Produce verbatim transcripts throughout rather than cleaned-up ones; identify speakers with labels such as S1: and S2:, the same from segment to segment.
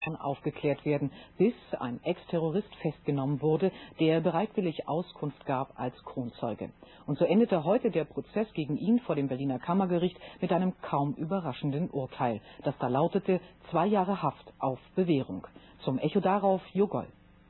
S1: aufgeklärt werden, bis ein Ex-Terrorist festgenommen wurde, der bereitwillig Auskunft gab als Kronzeuge. Und so endete heute der Prozess gegen ihn vor dem Berliner Kammergericht mit einem kaum überraschenden Urteil, das da lautete zwei Jahre Haft auf Bewährung. Zum Echo darauf Jogol.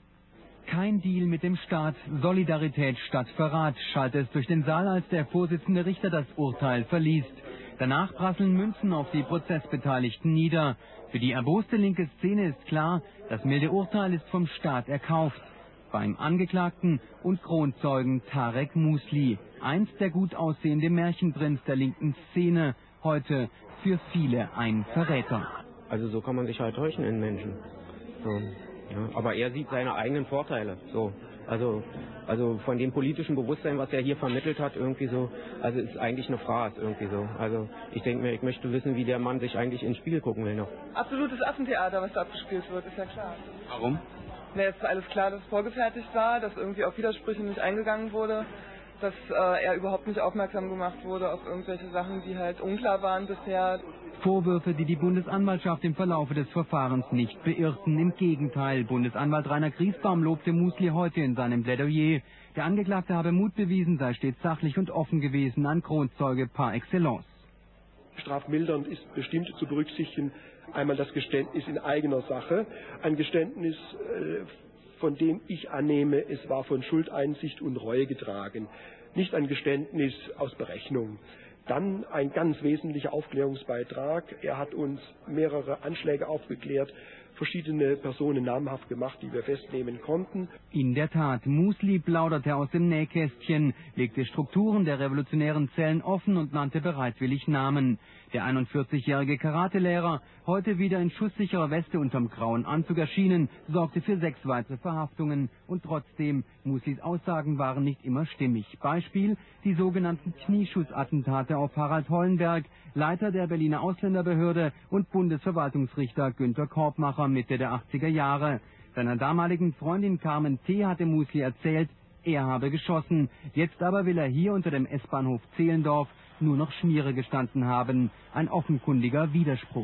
S2: Kein Deal mit dem Staat, Solidarität statt Verrat, schallte es durch den Saal, als der Vorsitzende Richter das Urteil verliest. Danach prasseln Münzen auf die Prozessbeteiligten nieder. Für die erboste linke Szene ist klar, das milde Urteil ist vom Staat erkauft. Beim Angeklagten und Kronzeugen Tarek Musli, einst der gut aussehende Märchenprinz der linken Szene, heute für viele ein Verräter.
S3: Also so kann man sich halt täuschen in Menschen. So, ja. Aber er sieht seine eigenen Vorteile. So. Also, also von dem politischen Bewusstsein, was er hier vermittelt hat, irgendwie so, also ist eigentlich eine Phrase irgendwie so. Also ich denke mir, ich möchte wissen, wie der Mann sich eigentlich ins Spiel gucken will noch.
S4: Absolutes Affentheater, was da abgespielt wird, ist ja klar.
S3: Warum?
S4: Na, jetzt ist alles klar, dass es vorgefertigt war, dass irgendwie auf Widersprüche nicht eingegangen wurde, dass äh, er überhaupt nicht aufmerksam gemacht wurde auf irgendwelche Sachen, die halt unklar waren bisher.
S2: Vorwürfe, die die Bundesanwaltschaft im Verlaufe des Verfahrens nicht beirrten. Im Gegenteil, Bundesanwalt Rainer Griesbaum lobte Musli heute in seinem Plädoyer. Der Angeklagte habe Mut bewiesen, sei stets sachlich und offen gewesen, ein Kronzeuge par excellence.
S5: Strafmildernd ist bestimmt zu berücksichtigen einmal das Geständnis in eigener Sache, ein Geständnis, äh, von dem ich annehme, es war von Schuldeinsicht und Reue getragen, nicht ein Geständnis aus Berechnung. Dann ein ganz wesentlicher Aufklärungsbeitrag. Er hat uns mehrere Anschläge aufgeklärt, verschiedene Personen namhaft gemacht, die wir festnehmen konnten.
S2: In der Tat, Musli plauderte aus dem Nähkästchen, legte Strukturen der revolutionären Zellen offen und nannte bereitwillig Namen. Der einundvierzigjährige Karatelehrer, heute wieder in schusssicherer Weste unterm grauen Anzug erschienen, sorgte für sechs weitere Verhaftungen. Und trotzdem, Muslis Aussagen waren nicht immer stimmig. Beispiel die sogenannten Knieschussattentate auf Harald Hollenberg, Leiter der Berliner Ausländerbehörde und Bundesverwaltungsrichter Günter Korbmacher Mitte der achtziger Jahre. Seiner damaligen Freundin Carmen T. hatte Musli erzählt, er habe geschossen. Jetzt aber will er hier unter dem S-Bahnhof Zehlendorf nur noch Schmiere gestanden haben. Ein offenkundiger Widerspruch.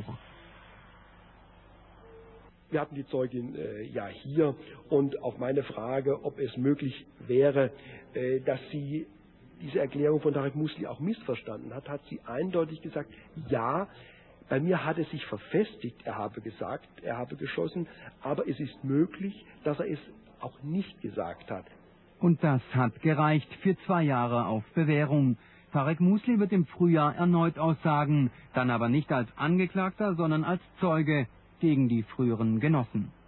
S5: Wir hatten die Zeugin äh, ja hier und auf meine Frage, ob es möglich wäre, äh, dass sie diese Erklärung von Tarek Musli auch missverstanden hat, hat sie eindeutig gesagt, ja, bei mir hat es sich verfestigt, er habe gesagt, er habe geschossen, aber es ist möglich, dass er es auch nicht gesagt hat.
S2: Und das hat gereicht für zwei Jahre auf Bewährung. Tarek Musli wird im Frühjahr erneut aussagen, dann aber nicht als Angeklagter, sondern als Zeuge gegen die früheren Genossen.